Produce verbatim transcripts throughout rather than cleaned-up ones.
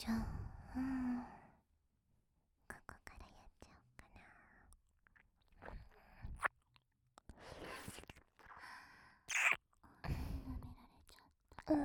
じゃあ、うん、ここからやっちゃおうかな。舐められちゃった。うん。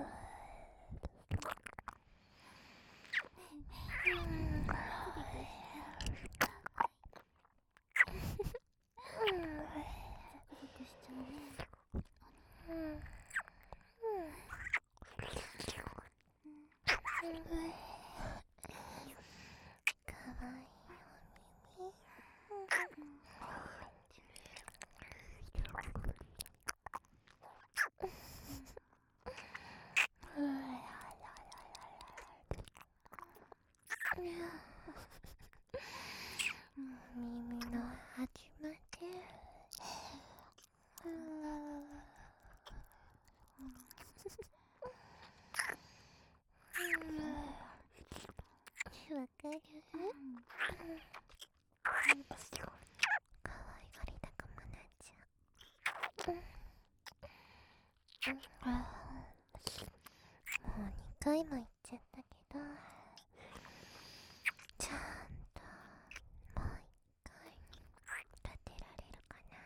耳の始まり。わかる？かわいがりたくもなっちゃう。もうにかいも言っちゃったけど、ちゃんともういっかい立てられるかな。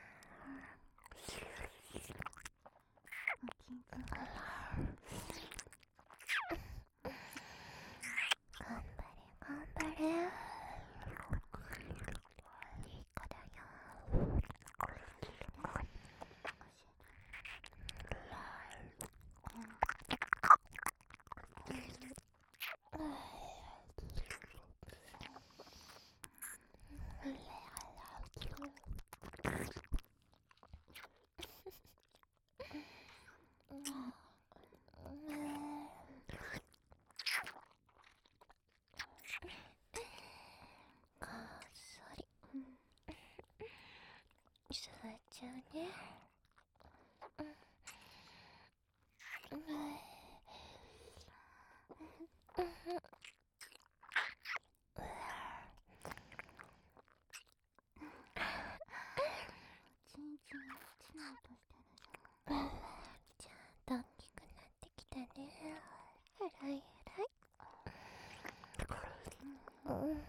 頑張れ頑張れ、いい子だよ。こっそり座っちゃうね。ちゃんと大きくなってきたね。えらいえらい。うんうん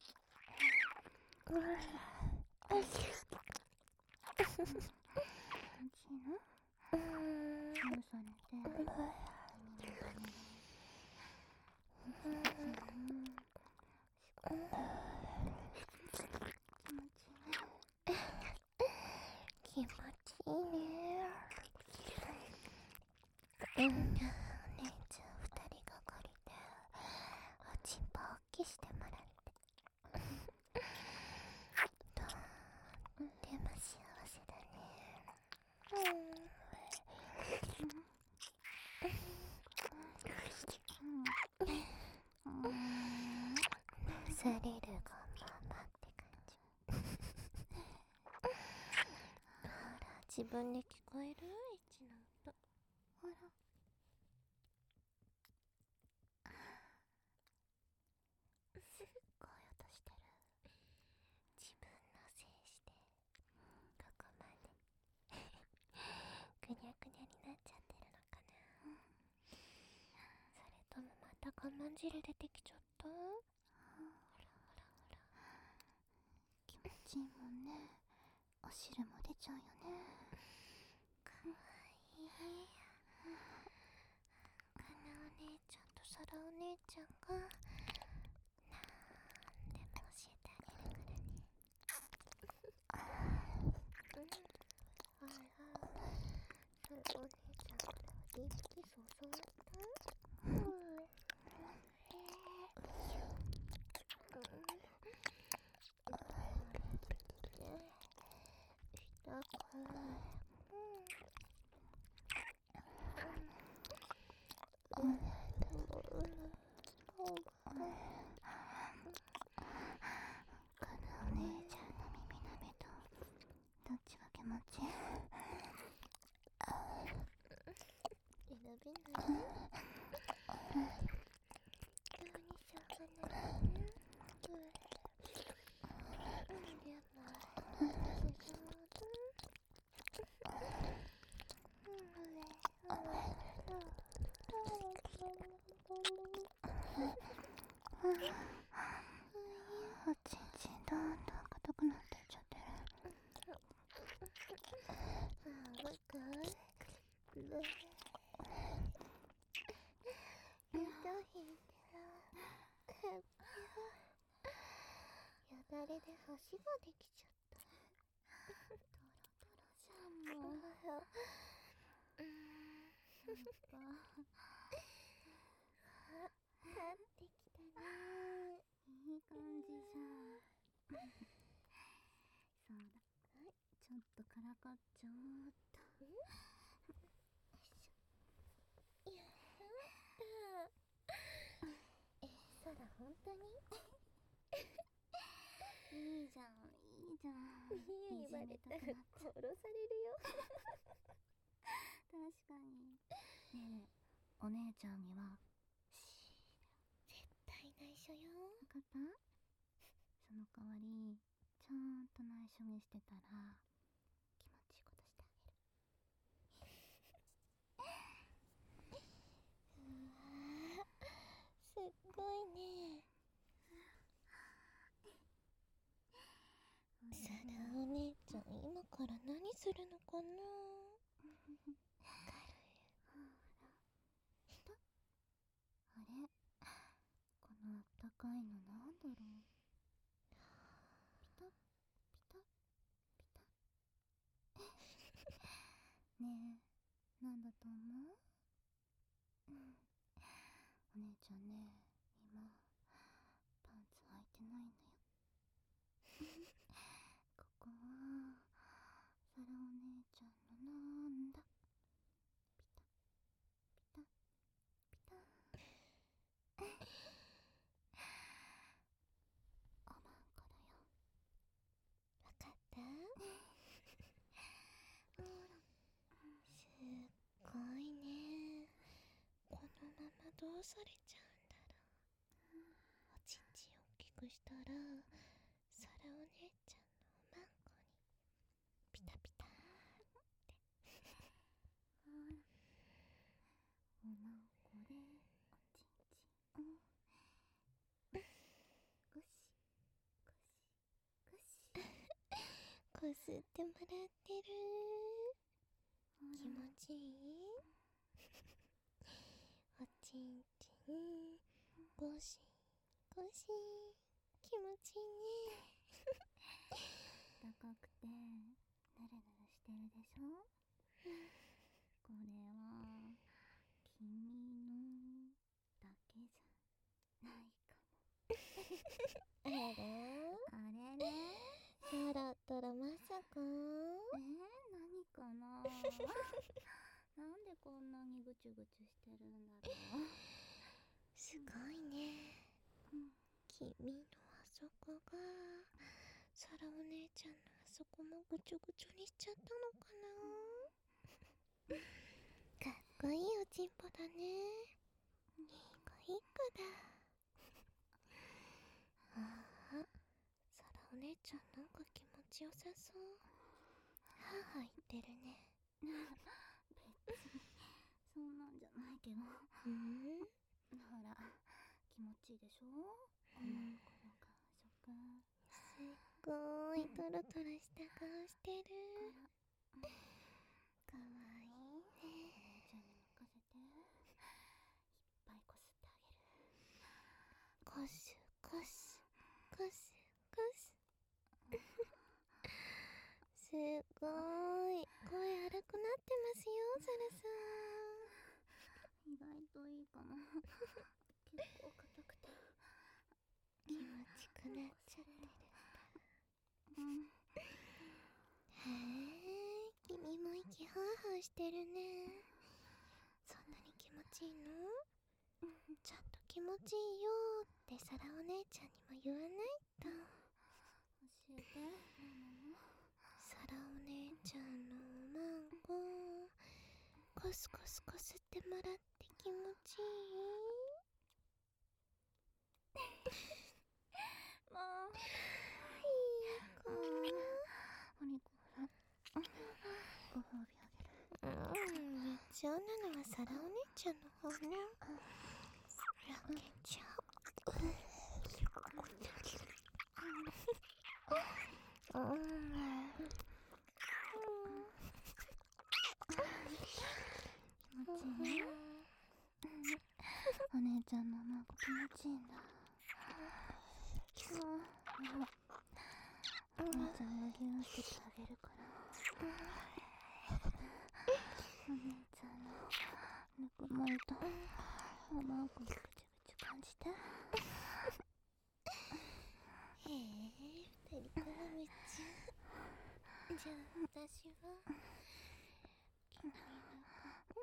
気持ちいいね。うん、お姉ちゃん二人がかりでおちんぽ大きしてもらってとっても幸せだね。されるがままって感じ。ほら自分で聞こえる？エッチな音。ほらすっごい音してる。自分のせいしてここまでぐにゃぐにゃになっちゃってるのかな。それともまた我慢汁出てきちゃった？ほらほらほら、気持ちいいもんね。お汁も出ちゃうよね。かわいい。かなお姉ちゃんとさらお姉ちゃんがなんでも教えてあげるからね。うん、あら、それお姉ちゃんからいびきそうそうだった？うん、痛くない。うんうんかなお姉ちゃんの耳なめとどっちが気持ちいい？えらおちんちんどんどん硬くなってっちゃってる。あ、わかる。痛いけど、よだれで橋ができちゃった。トロトロじゃんもう。うーん。そっか。あ、できたね。いい感じじゃん。そうだ。ちょっとからかっちゃおうっと。よいしょ。やったー。え、そらほんとにいいじゃん、いいじゃん。言われたら殺されるよ。確かに。ねえ、お姉ちゃんには絶対内緒よ。わかった？その代わりちゃんと内緒にしてたら気持ちいいことしてあげる。うわー、すっごいね。さらお姉ちゃん今から何するのかな。あれ、このあったかいのなんだろう。ピタッピタッピタッねえ、なんだと思う？うん、お姉ちゃんね、今パンツ履いてないのよ。ここはサラお姉ちゃんのなんだ。ピタッピタッピタッおまんこだよ。わかった？ほら、すっごいね。このままどうされちゃうんだろう。おちんちんを大きくしたらサラお姉ちゃんのおまんこにピタピターってほら、おまんこでおちんちんをゴシゴシゴシこすってもらってる。気持ちいい？おちんちんゴシゴシ気持ちいいね。高くてぬるぬるしてるでしょ。これは君のだけじゃないかも。あれあれれそろったらまさか。えー、何かな。なんでこんなにぐちゅぐちゅしてるんだろう。すごいね、うん、君のあそこがサラお姉ちゃんのあそこもぐちょぐちょにしちゃったのかな。かっこいいおちんぽだね。いい子いい子だ。ああ、サラお姉ちゃんなんか気持ちよさそう。はぁはぁ言ってるね。別にそんなんじゃないけど。うん、ほら気持ちいいでしょ、うん、この感触。すっごいトロトロした顔してる。かわいいね。お姉ちゃんに任せて、いっぱいこすってあげる。こすこすこすこすすごーい、声荒くなってますよ、サラさん。意外といいかも。結構硬くて気持ちくなっちゃってるんだ。うん、へえ、君も息ハーハーしてるね。そんなに気持ちいいの？ちゃんと気持ちいいよってサラお姉ちゃんにも言わないと。教えて、ママ。サラお姉ちゃんのおまんこコスコスこすってもらって気持ちいい？もういい子。お肉ほら、ご褒美あげる。うん、めっちゃなのはサラお姉ちゃんの方ね。あげちゃう。 うん。気持ちいいね。お姉ちゃんのおまんこ気持ちいいんだ。お姉ちゃんがギューしててあげるから。お姉ちゃんのぬくもりとおまんこぐちゅぐちゅ感じて。へえ、二人からめっちゃ。じゃあ私は君の子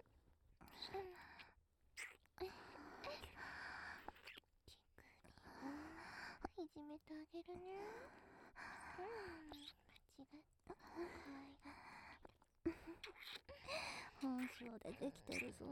いじめてあげるね。うん、間違った。可愛が本性出てきてるぞ。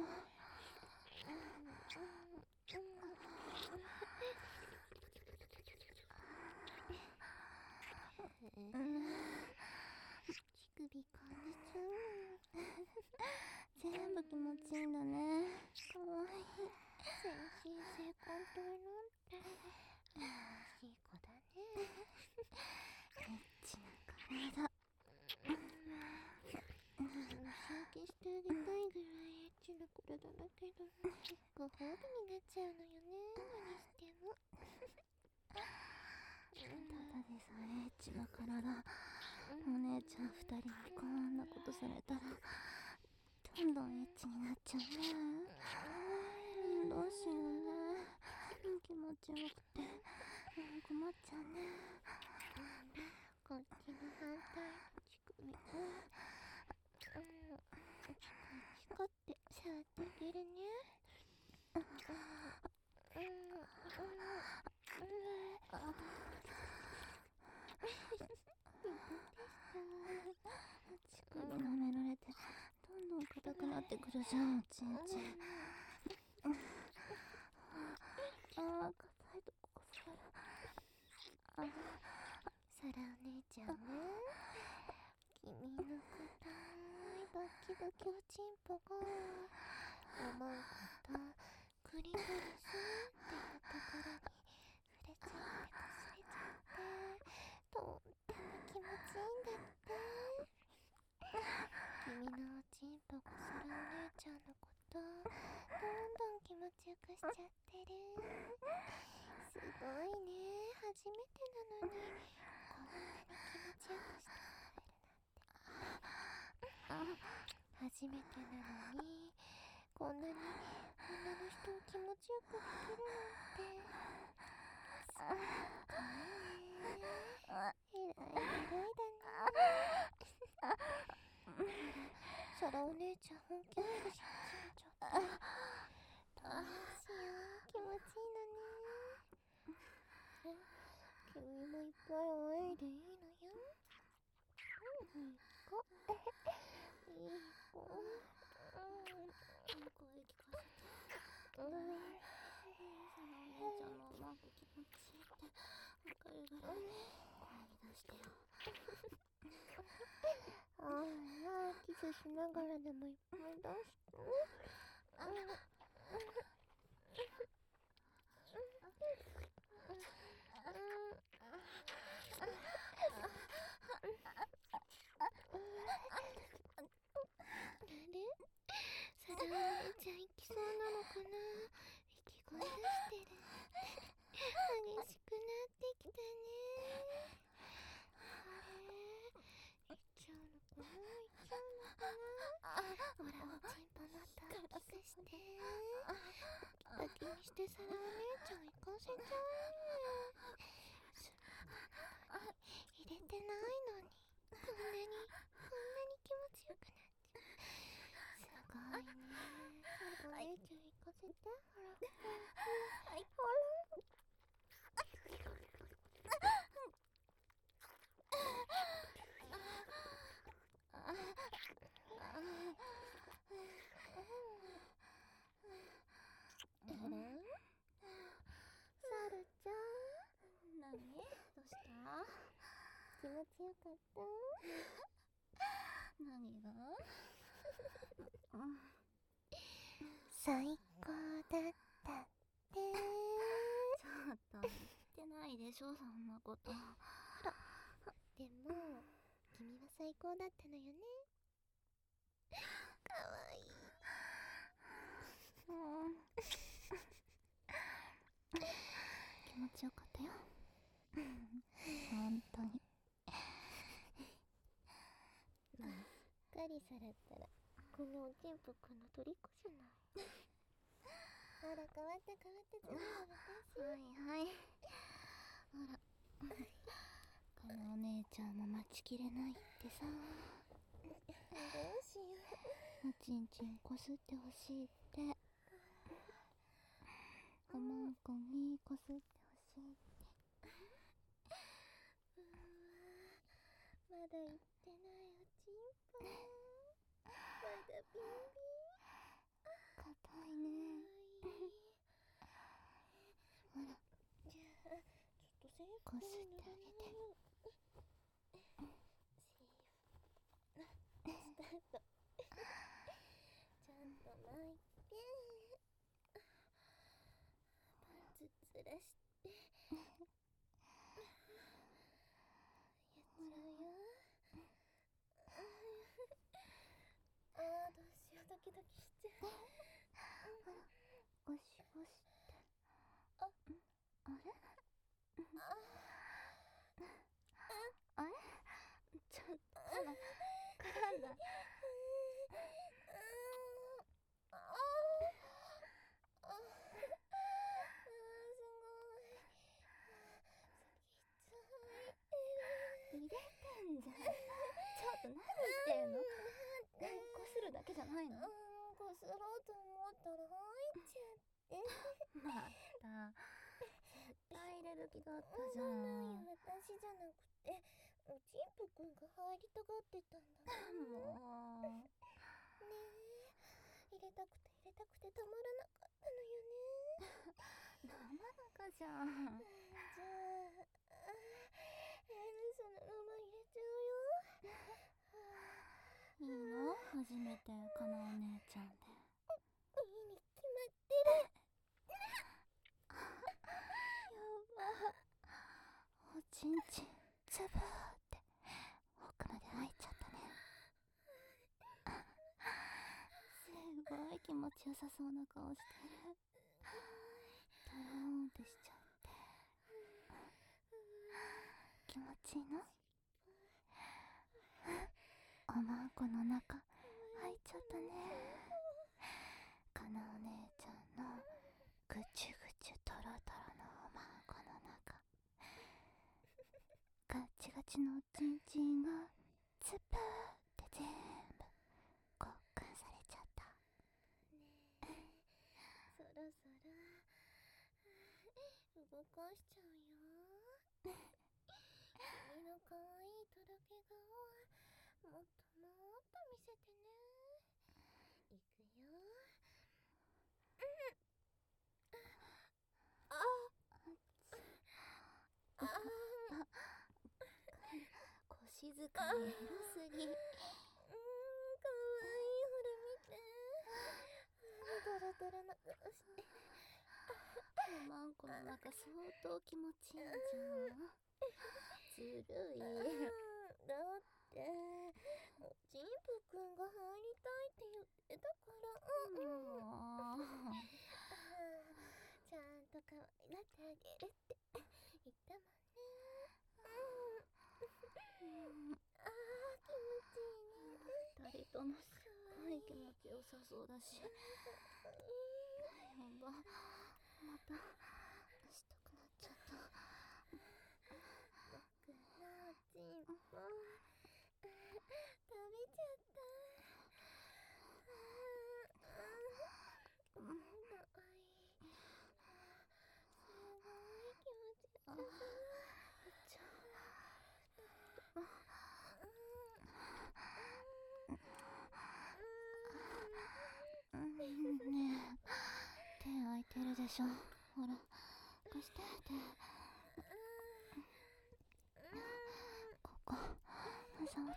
うん、乳首感じちゃう。全部気持ちいいんだね。かわいい。精神性コントロールっていい子だね。エッチな体。尊敬してあげたいぐらいエッチな体だけど、ご褒美になっちゃうのよね。何しても。ただでさえエッチな体。お姉ちゃん二人にこんなことされたらどんどんエッチになっちゃうね。どうしようね。気持ちよくて困っちゃうね。こっちの反対乳首をこって触ってあげるね。乳首舐められてどんどん硬くなってくるじゃん、おちんちん。ああ、硬いとここさら。あ、サラお姉ちゃんね。君の硬いドキドキおちんぽがおまんことクリトリスっていうところに触れちゃってこすれちゃってとっても気持ちいいんだって。君のおちんぽこするお姉ちゃんのことどんどん気持ちよくしちゃってる。すごいね。初めてなのにこんなに気持ちよくしてもらえるなんて。初めてなのにこんなに女の人を気持ちよくできるなんてすごいね。えらいえらいだね。サラお姉ちゃん本気出し始めちゃった。どうしよう、気持ちいいのね。え、君もいっぱい泳いでいいのよ。うん、いい子。いい子。うん、声聞かせて。うん、サラお姉ちゃんのなんか気持ちいいってわかるぐらい声に出してよ。ああ、キスしながらでもいっぱい出して。サラお姉ちゃん行きそうなのかな。息声出してる。激しくなってきたね。あれ、行っちゃうのかな、行っちゃうのかな。ほら、おちんぽもっと大きくして。バキバキにしてサラお姉ちゃん行かせちゃうよ。スマホに入れてないのにこんなにこんなに気持ちよくなって。すごいね。お姉ちゃん行かせて。ほらほらほらほら。あら、サルちゃん。何？どうした？気持ちよかった？何が？最高だったって。ちょっと言ってないないでしょ、そんなこと。ほら、でも君は最高だったのよね。かわいい。もう気持ちよかったよ。本当に。まあ、すっかりさらったらこのおちんぽくんの虜じゃない。ほら、変わった変わった、次は私。はいはい。ほら、かなお姉ちゃんも待ちきれないってさ。どうしよう。おちんちんこすってほしいって。おまんこにこすってほしいって。うわ、まだ言ってないおちんぽ。まだビンビン。硬いね。ほら、じゃあちょっとセーフこすってあげて。セーフスタート。ちゃんと巻いて、パンツずらしてやっちゃうよ。あー、どうしよう、ドキドキしちゃう。ほら、ゴシゴシって。あ、あれ、ああれ、ちょっと絡んだ。入れてんじゃん。ちょっと何してんの？こするだけじゃないの？こすろうと思ったら入っちゃって。また絶対入れる気だったじゃん。私じゃなくておちんぽくんが入りたがってたんだもん。もうねえ、入れたくて入れたくてたまらなかったのよね。生中じゃん。じゃあ、そのまま入れちゃうよ。いいの？初めてかなお姉ちゃんで。いいに決まってる。やば。おちんちんつぶーって奥まで入っちゃったね。すごい気持ちよさそうな顔してる。ドローンってしちゃって。気持ちいいの？おまんこの中入っちゃったね。かなお姉ちゃんのぐちゅぐちゅとろとろのおまんこの中、ガッチガチのおちんちんがつぷーって全部交換されちゃった。ねえ、そろそろ動かしちゃうよ。君のかわいいとろけ顔もっともっと見せてね。いくよ。あああ、腰使いエロすぎ。うん、かわいい。ほら見て。ドロドロな顔して。おまんこの中相当気持ちいいんじゃん。ずるい。だっておちんぽくんが入りたいって言ってたから。もうちゃんと可愛がってあげるって言ったもんね。うん、あー、気持ちいいね。ふたりともすっごい気持ちよさそうだし。やば、またしたくなっちゃった。僕のおちんぽ食べちゃった。うん、かわいい。すごい気持ちよさそう。ちょねえ、手空いてるでしょ。ほら、貸して手。ここ触って。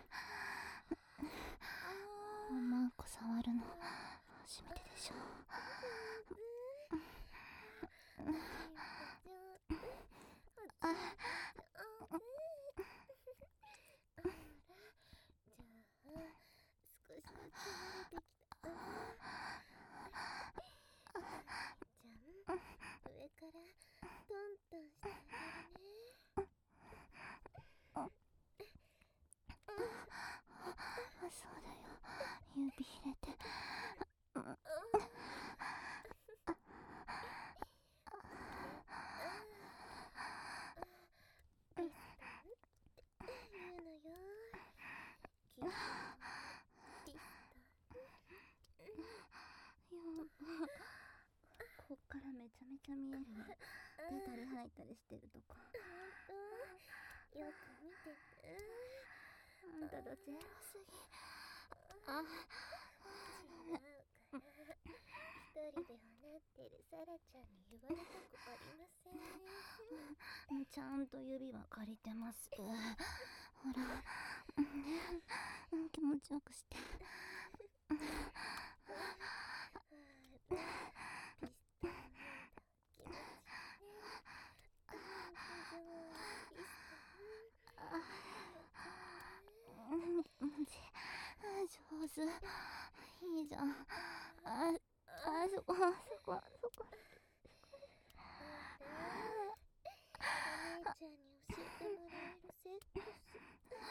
おまんこ触るの初めてでしょ。 指入れて、うん、こっからめちゃめちゃ見えるね。出たり吐いたりしてるとこ。よく見てて。あんたたちエロすぎ。あ、違うから。一人で放ってるサラちゃんに言われたくありません。ちゃんと指は借りてます。ほら、うん、気持ちよくして。上手。いいじゃん。あ、あ、そこ、そこ、そこ。お姉ちゃんに教えてもらえるセックス。気持ちくて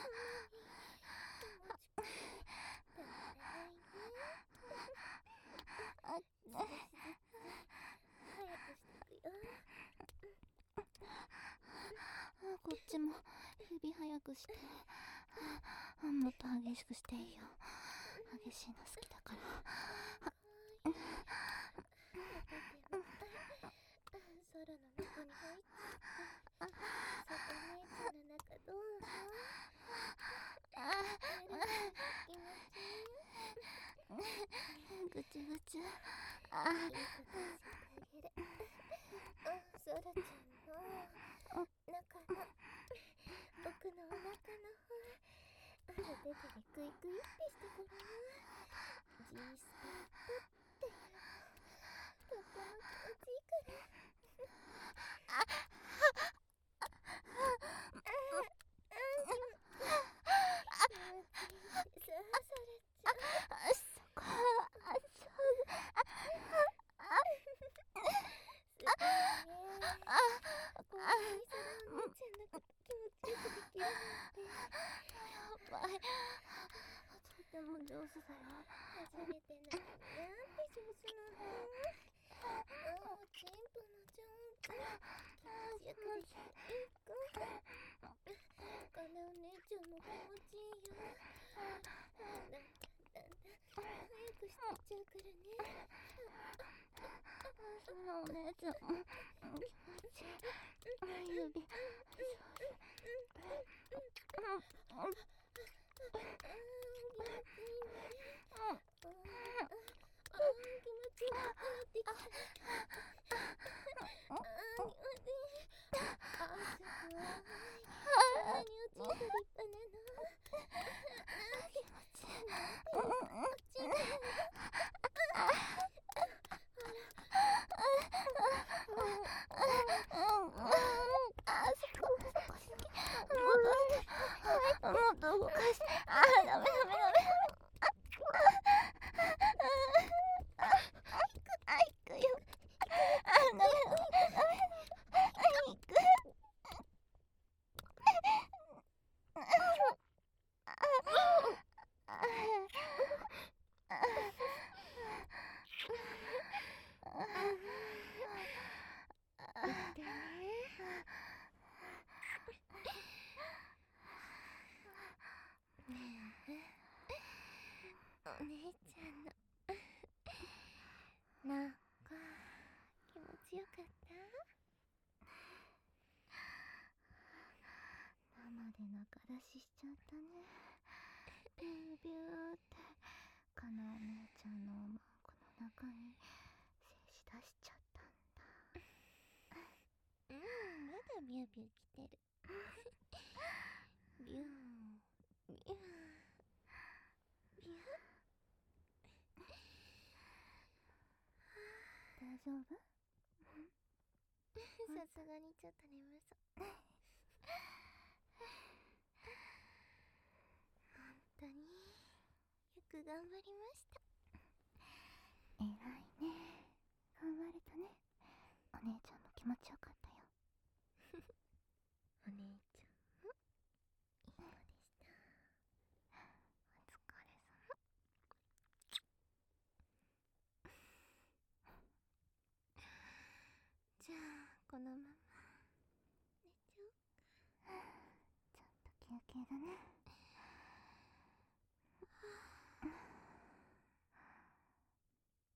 たまらないね。あ、少しずつ早くしてくよ。こっちも指早くして。もっと激しくしていいよ。激しいの好きだから。空の中に入っちゃって。さと姉ちゃんの中どうぞ。ぐちゅぐちゅ。あ、いいことしてあげる。そらちゃんの中の僕のお腹の方ある手でクイクイってしてごらん。G スポットっていうのとっても気持ちいいから。ああでも上手だよ。初めてなのになんて上手なの。ああ、チンポのジョンプ。気持ちよくできていい子。このお姉ちゃんも気持ちいいよ。だんだんだんだん早くしてっちゃうからね。そのお姉ちゃんも気持ちいい。指上手。もっと動かして。あー、ダメダメダメ。あ、いくよ。あ、ダメダメダメ。いく。お姉ちゃんのなんか気持ちよかった？生で中出ししちゃったね。ビュービューってかなお姉ちゃんのおまんこの中に精子出しちゃったんだ。うん、まだビュービュー来てる。ビュービュービュー。大丈夫？さすがにちょっと眠そう。本当によく頑張りました。偉いね。頑張れたね。お姉ちゃんも気持ちよかったよ。お姉ちゃんもいい子でした。お疲れ様。 じゃあこのまま寝ちゃおう。 ちょっと休憩だね。